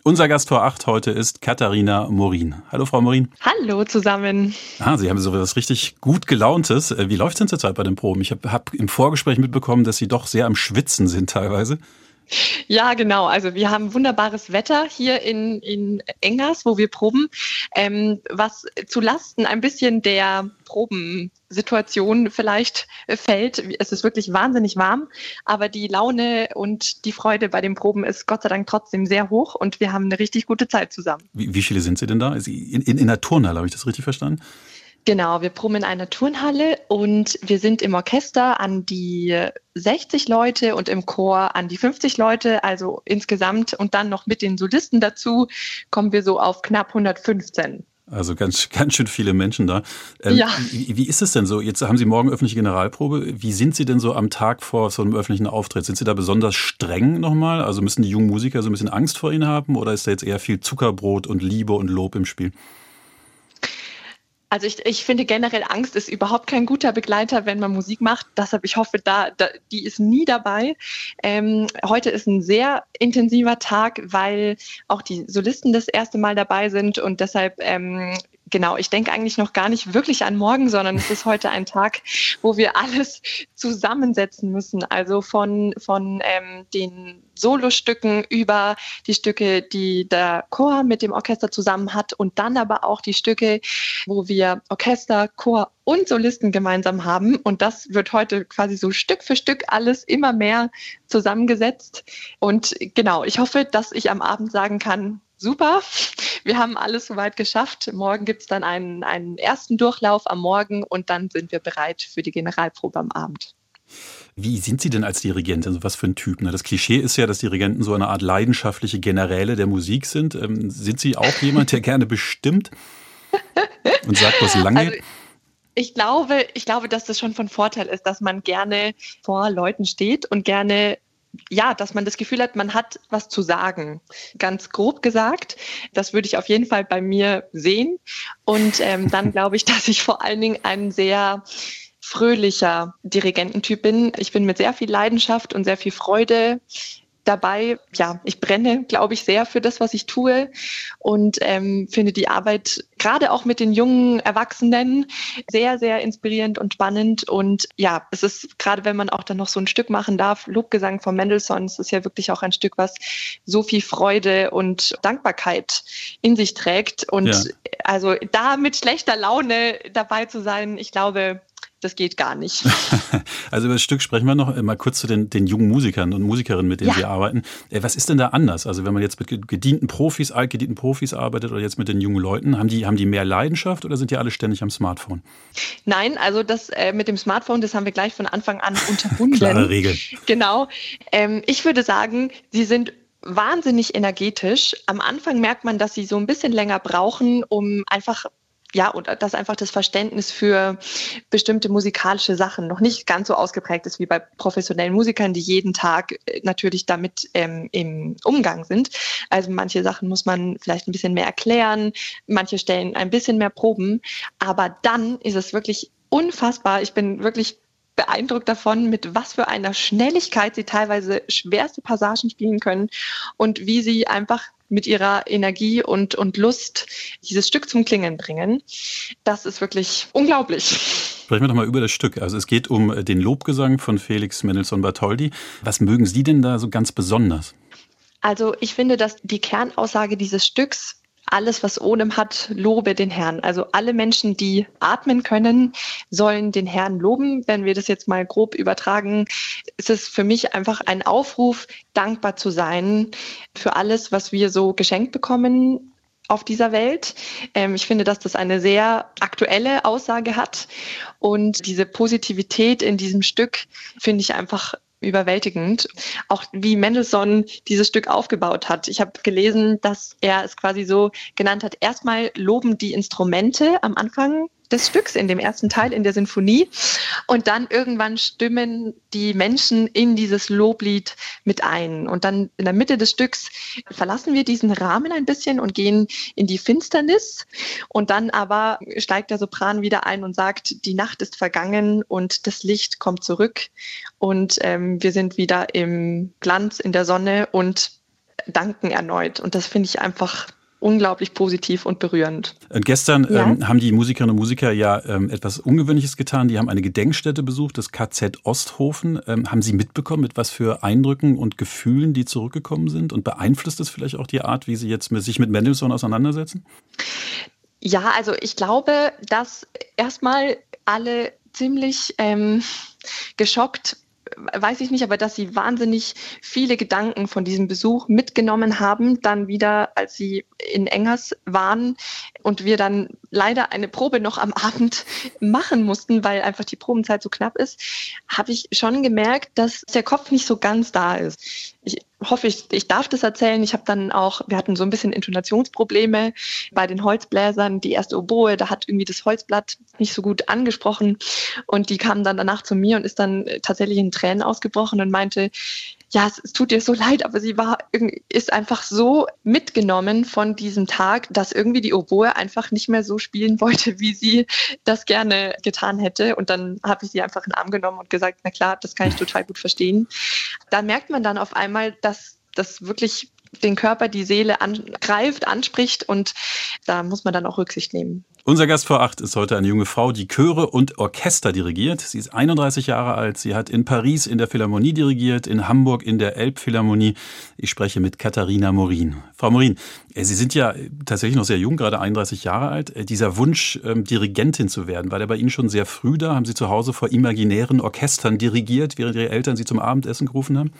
Unser Gast vor 8 heute ist Katharina Morin. Hallo Frau Morin. Hallo zusammen. Sie haben so was richtig gut Gelauntes. Wie läuft es denn zurzeit bei den Proben? Ich hab im Vorgespräch mitbekommen, dass Sie doch sehr am Schwitzen sind teilweise. Ja, genau. Also wir haben wunderbares Wetter hier in Engers, wo wir proben, was zu Lasten ein bisschen der Probensituation vielleicht fällt. Es ist wirklich wahnsinnig warm, aber die Laune und die Freude bei den Proben ist Gott sei Dank trotzdem sehr hoch und wir haben eine richtig gute Zeit zusammen. Wie viele sind Sie denn da? In der Turnhalle, habe ich das richtig verstanden? Genau, wir proben in einer Turnhalle und wir sind im Orchester an die 60 Leute und im Chor an die 50 Leute, also insgesamt und dann noch mit den Solisten dazu kommen wir so auf knapp 115. Also ganz schön viele Menschen da. Ja. Wie ist es denn so? Jetzt haben Sie morgen öffentliche Generalprobe. Wie sind Sie denn so am Tag vor so einem öffentlichen Auftritt? Sind Sie da besonders streng nochmal? Also müssen die jungen Musiker so ein bisschen Angst vor Ihnen haben oder ist da jetzt eher viel Zuckerbrot und Liebe und Lob im Spiel? Also ich finde generell Angst ist überhaupt kein guter Begleiter, wenn man Musik macht. Deshalb ich hoffe, die ist nie dabei. Heute ist ein sehr intensiver Tag, weil auch die Solisten das erste Mal dabei sind und deshalb genau, ich denke eigentlich noch gar nicht wirklich an morgen, sondern es ist heute ein Tag, wo wir alles zusammensetzen müssen. Also von den Solostücken über die Stücke, die der Chor mit dem Orchester zusammen hat und dann aber auch die Stücke, wo wir Orchester, Chor und Solisten gemeinsam haben. Und das wird heute quasi so Stück für Stück alles immer mehr zusammengesetzt. Und genau, ich hoffe, dass ich am Abend sagen kann, super, wir haben alles soweit geschafft. Morgen gibt es dann einen ersten Durchlauf am Morgen und dann sind wir bereit für die Generalprobe am Abend. Wie sind Sie denn als Dirigent? Also was für ein Typ? Das Klischee ist ja, dass Dirigenten so eine Art leidenschaftliche Generäle der Musik sind. Sind Sie auch jemand, der gerne bestimmt und sagt, was lang geht? Also ich glaube, dass das schon von Vorteil ist, dass man gerne vor Leuten steht und gerne dass man das Gefühl hat, man hat was zu sagen. Ganz grob gesagt, das würde ich auf jeden Fall bei mir sehen. Und dann glaube ich, dass ich vor allen Dingen ein sehr fröhlicher Dirigententyp bin. Ich bin mit sehr viel Leidenschaft und sehr viel Freude dabei. Ja, ich brenne, glaube ich, sehr für das, was ich tue und finde die Arbeit gerade auch mit den jungen Erwachsenen sehr, sehr inspirierend und spannend. Und ja, es ist gerade, wenn man auch dann noch so ein Stück machen darf, Lobgesang von Mendelssohn, es ist ja wirklich auch ein Stück, was so viel Freude und Dankbarkeit in sich trägt. Und also da mit schlechter Laune dabei zu sein, ich glaube, das geht gar nicht. Also über das Stück sprechen wir noch mal kurz zu den jungen Musikern und Musikerinnen, mit denen Sie arbeiten. Was ist denn da anders? Also wenn man jetzt mit altgedienten Profis arbeitet oder jetzt mit den jungen Leuten, haben die mehr Leidenschaft oder sind die alle ständig am Smartphone? Nein, also das mit dem Smartphone, das haben wir gleich von Anfang an unterbunden. Klare Regel. Genau. Ich würde sagen, sie sind wahnsinnig energetisch. Am Anfang merkt man, dass sie so ein bisschen länger brauchen, um einfach oder dass einfach das Verständnis für bestimmte musikalische Sachen noch nicht ganz so ausgeprägt ist wie bei professionellen Musikern, die jeden Tag natürlich damit im Umgang sind. Also manche Sachen muss man vielleicht ein bisschen mehr erklären, manche Stellen ein bisschen mehr proben, aber dann ist es wirklich unfassbar. Ich bin wirklich beeindruckt davon, mit was für einer Schnelligkeit sie teilweise schwerste Passagen spielen können und wie sie einfach mit ihrer Energie und Lust dieses Stück zum Klingen bringen. Das ist wirklich unglaublich. Sprechen wir doch mal über das Stück. Also es geht um den Lobgesang von Felix Mendelssohn Bartholdy. Was mögen Sie denn da so ganz besonders? Also ich finde, dass die Kernaussage dieses Stücks alles, was Odem hat, lobe den Herrn. Also alle Menschen, die atmen können, sollen den Herrn loben. Wenn wir das jetzt mal grob übertragen, ist es für mich einfach ein Aufruf, dankbar zu sein für alles, was wir so geschenkt bekommen auf dieser Welt. Ich finde, dass das eine sehr aktuelle Aussage hat. Und diese Positivität in diesem Stück finde ich einfach überwältigend. Auch wie Mendelssohn dieses Stück aufgebaut hat. Ich habe gelesen, dass er es quasi so genannt hat, erstmal loben die Instrumente am Anfang des Stücks, in dem ersten Teil, in der Sinfonie. Und dann irgendwann stimmen die Menschen in dieses Loblied mit ein. Und dann in der Mitte des Stücks verlassen wir diesen Rahmen ein bisschen und gehen in die Finsternis. Und dann aber steigt der Sopran wieder ein und sagt, die Nacht ist vergangen und das Licht kommt zurück. Und wir sind wieder im Glanz, in der Sonne und danken erneut. Und das finde ich einfach unglaublich positiv und berührend. Und gestern haben die Musikerinnen und Musiker ja etwas Ungewöhnliches getan. Die haben eine Gedenkstätte besucht, das KZ Osthofen. Haben Sie mitbekommen, mit was für Eindrücken und Gefühlen die zurückgekommen sind? Und beeinflusst es vielleicht auch die Art, wie Sie jetzt sich mit Mendelssohn auseinandersetzen? Ja, also ich glaube, dass erstmal alle ziemlich geschockt, weiß ich nicht, aber dass sie wahnsinnig viele Gedanken von diesem Besuch mitgenommen haben, dann wieder, als sie in Engers waren und wir dann leider eine Probe noch am Abend machen mussten, weil einfach die Probenzeit so knapp ist, habe ich schon gemerkt, dass der Kopf nicht so ganz da ist. Ich hoffe, ich darf das erzählen. Wir hatten so ein bisschen Intonationsprobleme bei den Holzbläsern. Die erste Oboe, da hat irgendwie das Holzblatt nicht so gut angesprochen und die kam dann danach zu mir und ist dann tatsächlich in Tränen ausgebrochen und meinte, ja, es tut ihr so leid, aber sie ist einfach so mitgenommen von diesem Tag, dass irgendwie die Oboe einfach nicht mehr so spielen wollte, wie sie das gerne getan hätte. Und dann habe ich sie einfach in den Arm genommen und gesagt, na klar, das kann ich total gut verstehen. Da merkt man dann auf einmal, dass das wirklich den Körper, die Seele angreift, anspricht und da muss man dann auch Rücksicht nehmen. Unser Gast vor 8 ist heute eine junge Frau, die Chöre und Orchester dirigiert. Sie ist 31 Jahre alt. Sie hat in Paris in der Philharmonie dirigiert, in Hamburg in der Elbphilharmonie. Ich spreche mit Katharina Morin. Frau Morin, Sie sind ja tatsächlich noch sehr jung, gerade 31 Jahre alt. Dieser Wunsch, Dirigentin zu werden, war der bei Ihnen schon sehr früh da? Haben Sie zu Hause vor imaginären Orchestern dirigiert, während Ihre Eltern Sie zum Abendessen gerufen haben?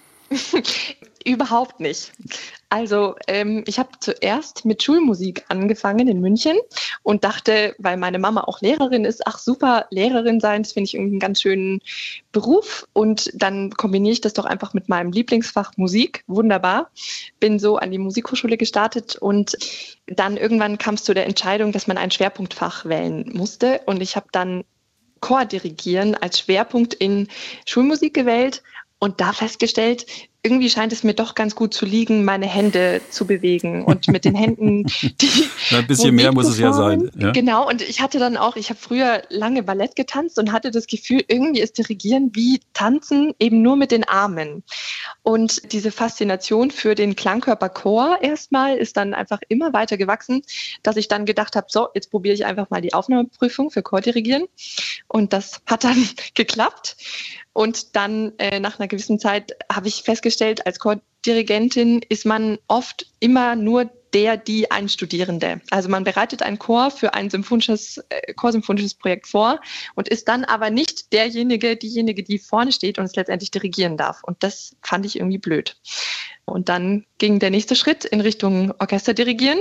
Überhaupt nicht. Also ich habe zuerst mit Schulmusik angefangen in München und dachte, weil meine Mama auch Lehrerin ist, ach super, Lehrerin sein, das finde ich irgendwie einen ganz schönen Beruf und dann kombiniere ich das doch einfach mit meinem Lieblingsfach Musik, wunderbar. Bin so an die Musikhochschule gestartet und dann irgendwann kam es zu der Entscheidung, dass man ein Schwerpunktfach wählen musste und ich habe dann Chordirigieren als Schwerpunkt in Schulmusik gewählt und da festgestellt, irgendwie scheint es mir doch ganz gut zu liegen, meine Hände zu bewegen und mit den Händen die ein bisschen mehr muss es ja sein. Ja? Genau, und ich habe früher lange Ballett getanzt und hatte das Gefühl, irgendwie ist Dirigieren wie Tanzen, eben nur mit den Armen. Und diese Faszination für den Klangkörper Chor erstmal ist dann einfach immer weiter gewachsen, dass ich dann gedacht habe, so, jetzt probiere ich einfach mal die Aufnahmeprüfung für Chordirigieren. Und das hat dann geklappt. Und dann nach einer gewissen Zeit habe ich festgestellt, als Chordirigentin ist man oft immer nur die Einstudierende. Also man bereitet einen Chor für ein chorsymphonisches Projekt vor und ist dann aber nicht diejenige, die vorne steht und es letztendlich dirigieren darf. Und das fand ich irgendwie blöd. Und dann ging der nächste Schritt in Richtung Orchesterdirigieren.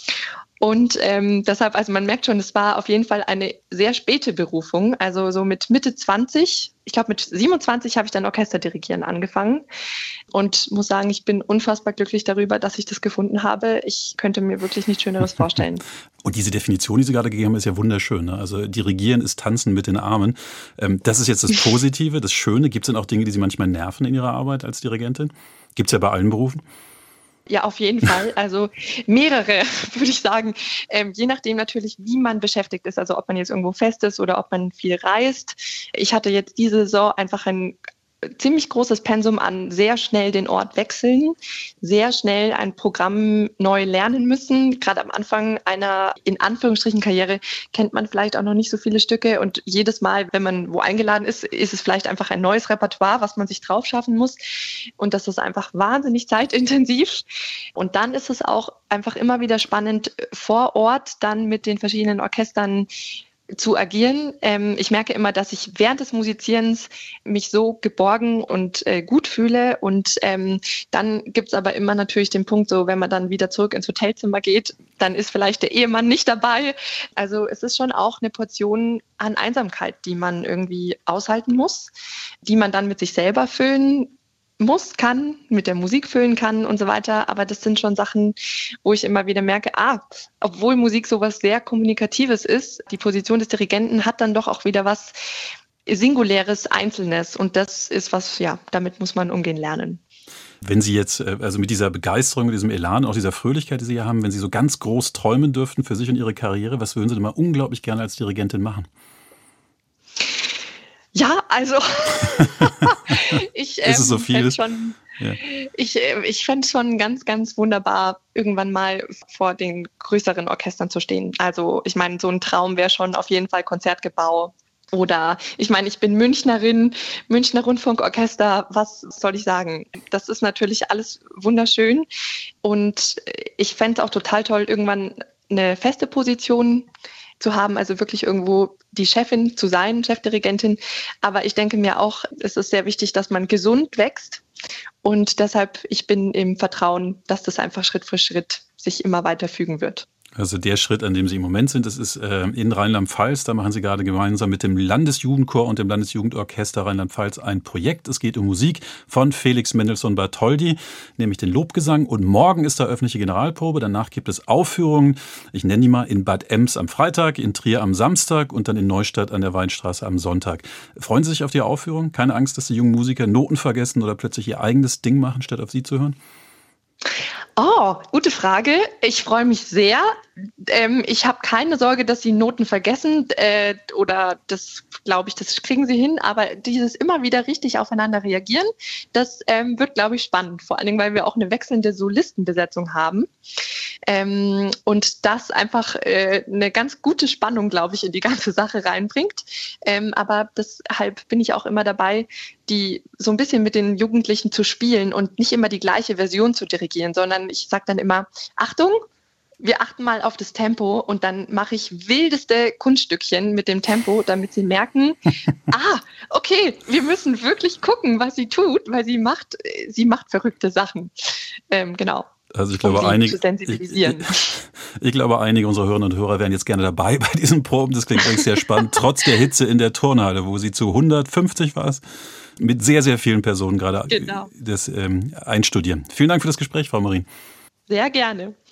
Und deshalb, also man merkt schon, es war auf jeden Fall eine sehr späte Berufung. Also so mit Mitte 20, ich glaube mit 27 habe ich dann Orchesterdirigieren angefangen und muss sagen, ich bin unfassbar glücklich darüber, dass ich das gefunden habe. Ich könnte mir wirklich nichts Schöneres vorstellen. Und diese Definition, die Sie gerade gegeben haben, ist ja wunderschön. Ne? Also Dirigieren ist Tanzen mit den Armen. Das ist jetzt das Positive, das Schöne. Gibt es denn auch Dinge, die Sie manchmal nerven in Ihrer Arbeit als Dirigentin? Gibt es ja bei allen Berufen. Ja, auf jeden Fall. Also mehrere, würde ich sagen. Je nachdem natürlich, wie man beschäftigt ist. Also ob man jetzt irgendwo fest ist oder ob man viel reist. Ich hatte jetzt diese Saison einfach ein ziemlich großes Pensum an sehr schnell den Ort wechseln, sehr schnell ein Programm neu lernen müssen. Gerade am Anfang einer, in Anführungsstrichen, Karriere kennt man vielleicht auch noch nicht so viele Stücke und jedes Mal, wenn man wo eingeladen ist, ist es vielleicht einfach ein neues Repertoire, was man sich drauf schaffen muss und das ist einfach wahnsinnig zeitintensiv. Und dann ist es auch einfach immer wieder spannend, vor Ort dann mit den verschiedenen Orchestern zu agieren. Ich merke immer, dass ich während des Musizierens mich so geborgen und gut fühle und dann gibt's aber immer natürlich den Punkt, so wenn man dann wieder zurück ins Hotelzimmer geht, dann ist vielleicht der Ehemann nicht dabei. Also es ist schon auch eine Portion an Einsamkeit, die man irgendwie aushalten muss, die man dann mit sich selber füllen kann, mit der Musik füllen kann und so weiter. Aber das sind schon Sachen, wo ich immer wieder merke, obwohl Musik sowas sehr Kommunikatives ist, die Position des Dirigenten hat dann doch auch wieder was Singuläres, Einzelnes. Und das ist was, ja, damit muss man umgehen lernen. Wenn Sie jetzt, also mit dieser Begeisterung, mit diesem Elan, auch dieser Fröhlichkeit, die Sie hier haben, wenn Sie so ganz groß träumen dürften für sich und Ihre Karriere, was würden Sie denn mal unglaublich gerne als Dirigentin machen? Ja, also Ich ist es so viel? Ja. Ich fände es schon ganz, ganz wunderbar, irgendwann mal vor den größeren Orchestern zu stehen. Also ich meine, so ein Traum wäre schon auf jeden Fall Konzertgebouw. Oder ich meine, ich bin Münchnerin, Münchner Rundfunkorchester, was soll ich sagen? Das ist natürlich alles wunderschön. Und ich fände es auch total toll, irgendwann eine feste Position zu haben, also wirklich irgendwo die Chefin zu sein, Chefdirigentin. Aber ich denke mir auch, es ist sehr wichtig, dass man gesund wächst. Und deshalb, ich bin im Vertrauen, dass das einfach Schritt für Schritt sich immer weiter fügen wird. Also der Schritt, an dem Sie im Moment sind, das ist in Rheinland-Pfalz. Da machen Sie gerade gemeinsam mit dem Landesjugendchor und dem Landesjugendorchester Rheinland-Pfalz ein Projekt. Es geht um Musik von Felix Mendelssohn Bartholdy, nämlich den Lobgesang. Und morgen ist da öffentliche Generalprobe. Danach gibt es Aufführungen, ich nenne die mal, in Bad Ems am Freitag, in Trier am Samstag und dann in Neustadt an der Weinstraße am Sonntag. Freuen Sie sich auf die Aufführung? Keine Angst, dass die jungen Musiker Noten vergessen oder plötzlich ihr eigenes Ding machen, statt auf Sie zu hören? Oh, gute Frage. Ich freue mich sehr. Ich habe keine Sorge, dass Sie Noten vergessen oder das, glaube ich, das kriegen Sie hin. Aber dieses immer wieder richtig aufeinander reagieren, das wird, glaube ich, spannend. Vor allen Dingen, weil wir auch eine wechselnde Solistenbesetzung haben. Und das einfach eine ganz gute Spannung, glaube ich, in die ganze Sache reinbringt. Aber deshalb bin ich auch immer dabei, die so ein bisschen mit den Jugendlichen zu spielen und nicht immer die gleiche Version zu dirigieren, sondern ich sage dann immer, Achtung, wir achten mal auf das Tempo und dann mache ich wildeste Kunststückchen mit dem Tempo, damit sie merken, okay, wir müssen wirklich gucken, was sie tut, weil sie macht verrückte Sachen. Genau. Also ich glaube, ich glaube, einige unserer Hörerinnen und Hörer wären jetzt gerne dabei bei diesen Proben. Das klingt wirklich sehr spannend. Trotz der Hitze in der Turnhalle, wo sie zu 150 war, mit sehr, sehr vielen Personen gerade das einstudieren. Vielen Dank für das Gespräch, Frau Marien. Sehr gerne.